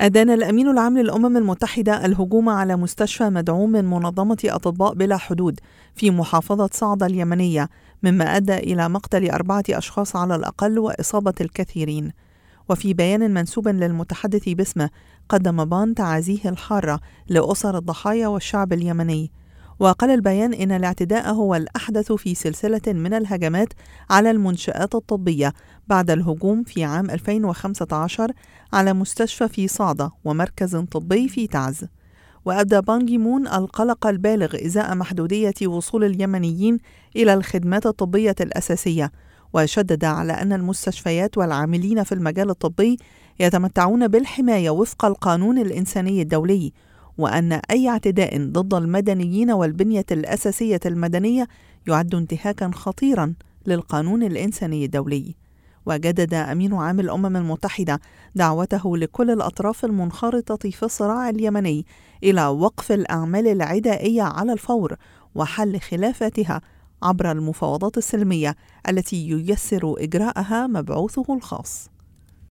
أدان الأمين العام للأمم المتحدة الهجوم على مستشفى مدعوم من منظمة أطباء بلا حدود في محافظة صعدة اليمنية، مما أدى إلى مقتل 4 أشخاص على الأقل وإصابة الكثيرين. وفي بيان منسوب للمتحدث باسمه، قدم بان تعازيه الحارة لأسر الضحايا والشعب اليمني. وقال البيان إن الاعتداء هو الأحدث في سلسلة من الهجمات على المنشآت الطبية بعد الهجوم في عام 2015 على مستشفى في صعدة ومركز طبي في تعز. وأبدى بان كي مون القلق البالغ إزاء محدودية وصول اليمنيين إلى الخدمات الطبية الأساسية، وشدد على أن المستشفيات والعاملين في المجال الطبي يتمتعون بالحماية وفق القانون الإنساني الدولي، وأن أي اعتداء ضد المدنيين والبنية الأساسية المدنية يعد انتهاكا خطيرا للقانون الإنساني الدولي. وجدد أمين عام الأمم المتحدة دعوته لكل الأطراف المنخرطة في الصراع اليمني إلى وقف الأعمال العدائية على الفور وحل خلافاتها عبر المفاوضات السلمية التي ييسر إجراءها مبعوثه الخاص.